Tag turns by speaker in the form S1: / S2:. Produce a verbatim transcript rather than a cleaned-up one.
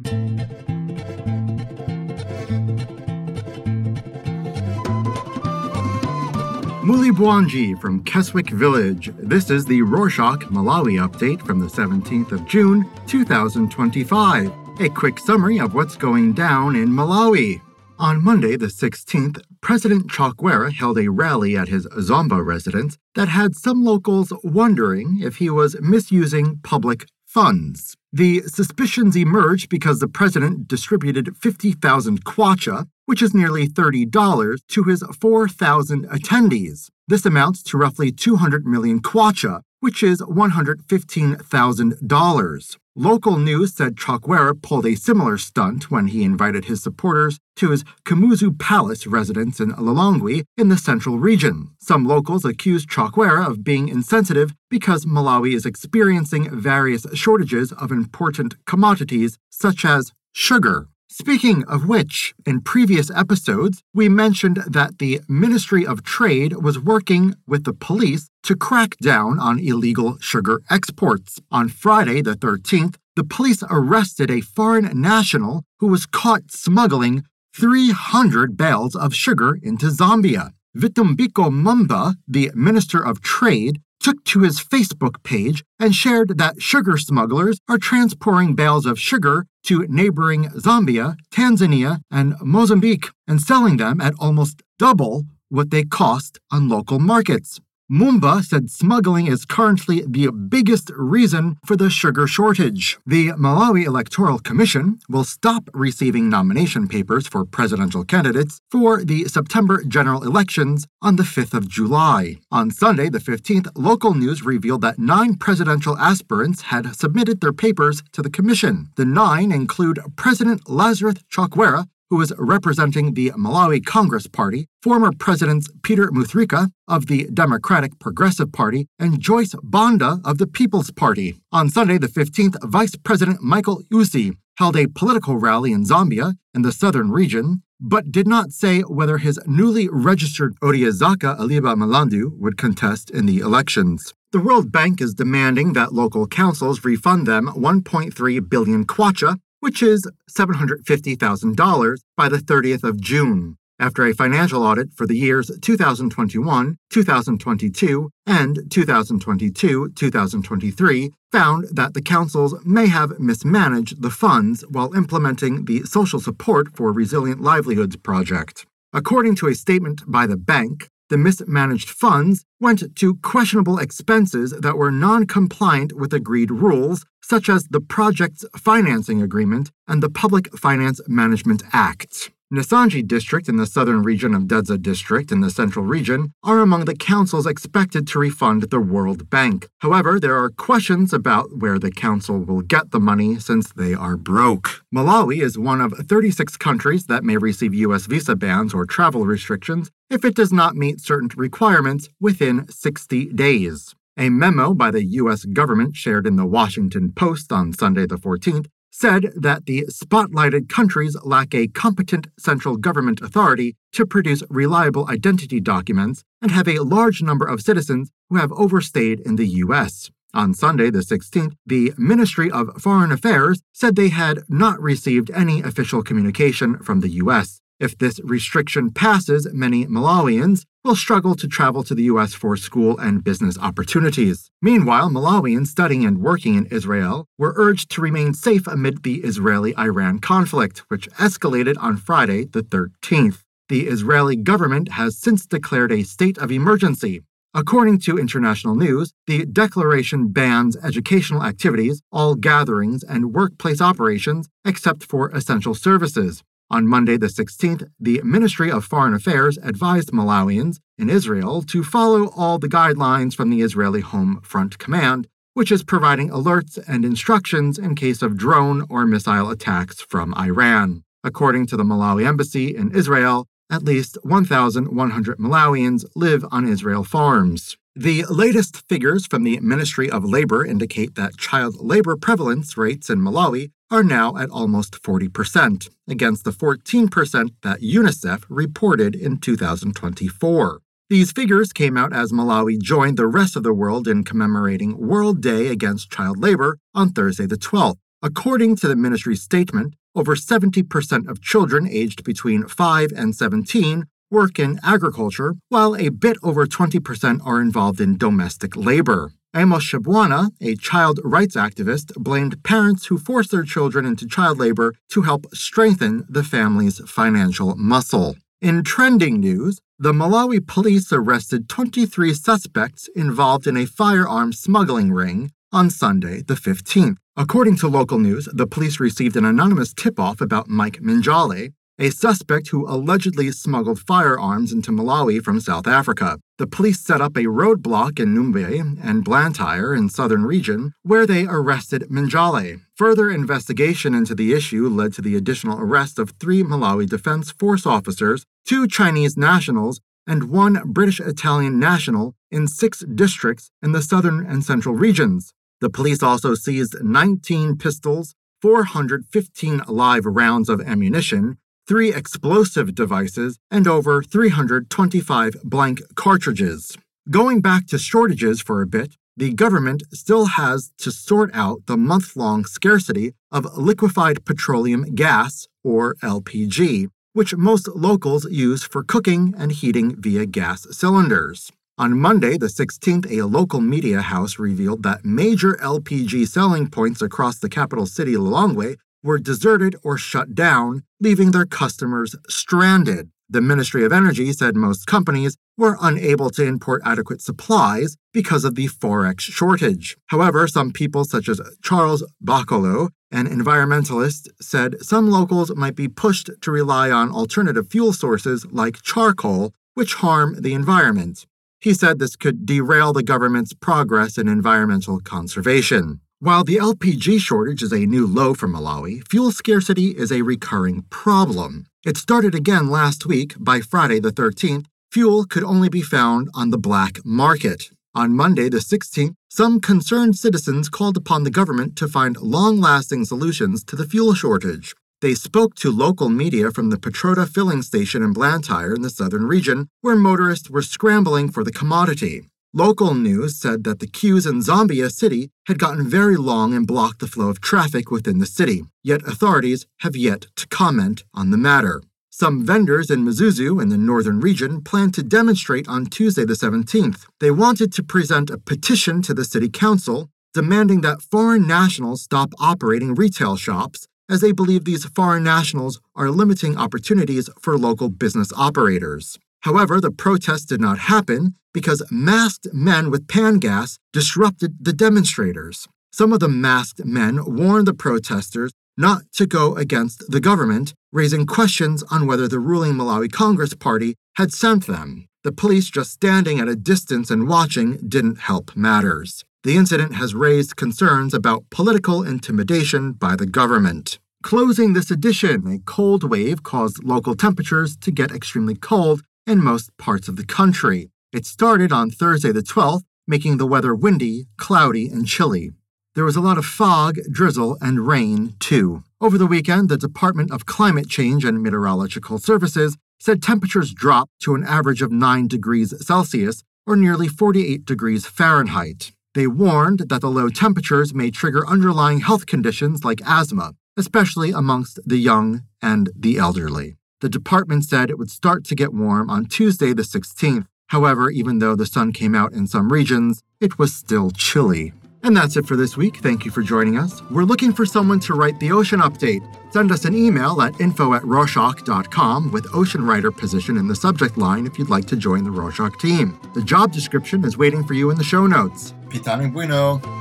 S1: Mulibwanji from Keswick Village. This is the Rorschach Malawi update from the seventeenth of June, two thousand twenty-five. A quick summary of what's going down in Malawi. On Monday the sixteenth, President Chakwera held a rally at his Zomba residence that had some locals wondering if he was misusing public funds. The suspicions emerged because the president distributed fifty thousand kwacha, which is nearly thirty dollars, to his four thousand attendees. This amounts to roughly two hundred million kwacha, which is one hundred fifteen thousand dollars. Local news said Chakwera pulled a similar stunt when he invited his supporters to his Kamuzu Palace residence in Lilongwe in the central region. Some locals accused Chakwera of being insensitive because Malawi is experiencing various shortages of important commodities such as sugar. Speaking of which, in previous episodes, we mentioned that the Ministry of Trade was working with the police to crack down on illegal sugar exports. On Friday the thirteenth, the police arrested a foreign national who was caught smuggling three hundred bales of sugar into Zambia. Vitumbiko Mumba, the Minister of Trade, took to his Facebook page and shared that sugar smugglers are transporting bales of sugar to neighboring Zambia, Tanzania, and Mozambique and selling them at almost double what they cost on local markets. Mumba said smuggling is currently the biggest reason for the sugar shortage. The Malawi Electoral Commission will stop receiving nomination papers for presidential candidates for the September general elections on the fifth of July. On Sunday, the fifteenth, local news revealed that nine presidential aspirants had submitted their papers to the commission. The nine include President Lazarus Chakwera, who is representing the Malawi Congress Party, former Presidents Peter Mutharika of the Democratic Progressive Party, and Joyce Banda of the People's Party. On Sunday, the fifteenth, Vice President Michael Usi held a political rally in Zambia in the southern region, but did not say whether his newly registered Odiazaka Aliba Malandu would contest in the elections. The World Bank is demanding that local councils refund them one point three billion kwacha, which is seven hundred fifty thousand dollars, by the thirtieth of June, after a financial audit for the years two thousand twenty-one, two thousand twenty-two, and two thousand twenty-two, two thousand twenty-three found that the councils may have mismanaged the funds while implementing the Social Support for Resilient Livelihoods project. According to a statement by the bank, the mismanaged funds went to questionable expenses that were non-compliant with agreed rules, such as the project's financing agreement and the Public Finance Management Act. Nisanji District in the southern region of Dedza District in the central region are among the councils expected to refund the World Bank. However, there are questions about where the council will get the money since they are broke. Malawi is one of thirty-six countries that may receive U S visa bans or travel restrictions if it does not meet certain requirements within sixty days. A memo by the U S government shared in the Washington Post on Sunday the fourteenth said that the spotlighted countries lack a competent central government authority to produce reliable identity documents and have a large number of citizens who have overstayed in the U S. On Sunday the sixteenth, the Ministry of Foreign Affairs said they had not received any official communication from the U S. If this restriction passes, many Malawians will struggle to travel to the U S for school and business opportunities. Meanwhile, Malawians studying and working in Israel were urged to remain safe amid the Israeli-Iran conflict, which escalated on Friday the thirteenth. The Israeli government has since declared a state of emergency. According to international news, the declaration bans educational activities, all gatherings, and workplace operations except for essential services. On Monday the sixteenth, the Ministry of Foreign Affairs advised Malawians in Israel to follow all the guidelines from the Israeli Home Front Command, which is providing alerts and instructions in case of drone or missile attacks from Iran. According to the Malawi Embassy in Israel, at least one thousand one hundred Malawians live on Israel farms. The latest figures from the Ministry of Labor indicate that child labor prevalence rates in Malawi are now at almost forty percent, against the fourteen percent that UNICEF reported in two thousand twenty-four. These figures came out as Malawi joined the rest of the world in commemorating World Day Against Child Labor on Thursday the twelfth. According to the ministry's statement, over seventy percent of children aged between five and seventeen work in agriculture, while a bit over twenty percent are involved in domestic labor. Amos Shabwana, a child rights activist, blamed parents who force their children into child labor to help strengthen the family's financial muscle. In trending news, the Malawi police arrested twenty-three suspects involved in a firearm smuggling ring on Sunday, the fifteenth. According to local news, the police received an anonymous tip-off about Mike Minjale, a suspect who allegedly smuggled firearms into Malawi from South Africa. The police set up a roadblock in Numbe and Blantyre in southern region, where they arrested Minjale. Further investigation into the issue led to the additional arrest of three Malawi Defense Force officers, two Chinese nationals, and one British-Italian national in six districts in the southern and central regions. The police also seized nineteen pistols, four hundred fifteen live rounds of ammunition, three explosive devices, and over three hundred twenty-five blank cartridges. Going back to shortages for a bit, the government still has to sort out the month-long scarcity of liquefied petroleum gas, or L P G, which most locals use for cooking and heating via gas cylinders. On Monday, the sixteenth, a local media house revealed that major L P G selling points across the capital city, Lilongwe, were deserted or shut down, leaving their customers stranded. The Ministry of Energy said most companies were unable to import adequate supplies because of the forex shortage. However, some people such as Charles Bakolo, an environmentalist, said some locals might be pushed to rely on alternative fuel sources like charcoal, which harm the environment. He said this could derail the government's progress in environmental conservation. While the L P G shortage is a new low for Malawi, fuel scarcity is a recurring problem. It started again last week. By Friday the thirteenth, fuel could only be found on the black market. On Monday the sixteenth, some concerned citizens called upon the government to find long-lasting solutions to the fuel shortage. They spoke to local media from the Petroda filling station in Blantyre in the southern region, where motorists were scrambling for the commodity. Local news said that the queues in Zambia City had gotten very long and blocked the flow of traffic within the city, yet authorities have yet to comment on the matter. Some vendors in Mzuzu in the northern region planned to demonstrate on Tuesday the seventeenth. They wanted to present a petition to the city council demanding that foreign nationals stop operating retail shops, as they believe these foreign nationals are limiting opportunities for local business operators. However, the protest did not happen because masked men with pan gas disrupted the demonstrators. Some of the masked men warned the protesters not to go against the government, raising questions on whether the ruling Malawi Congress Party had sent them. The police just standing at a distance and watching didn't help matters. The incident has raised concerns about political intimidation by the government. Closing this edition, a cold wave caused local temperatures to get extremely cold in most parts of the country. It started on Thursday the twelfth, making the weather windy, cloudy, and chilly. There was a lot of fog, drizzle, and rain, too. Over the weekend, the Department of Climate Change and Meteorological Services said temperatures dropped to an average of nine degrees Celsius, or nearly forty-eight degrees Fahrenheit. They warned that the low temperatures may trigger underlying health conditions like asthma, especially amongst the young and the elderly. The department said it would start to get warm on Tuesday the sixteenth. However, even though the sun came out in some regions, it was still chilly. And that's it for this week. Thank you for joining us. We're looking for someone to write the Ocean Update. Send us an email at info at rorschach dot com with Ocean Writer position in the subject line if you'd like to join the Rorschach team. The job description is waiting for you in the show notes.
S2: Pitani Bueno.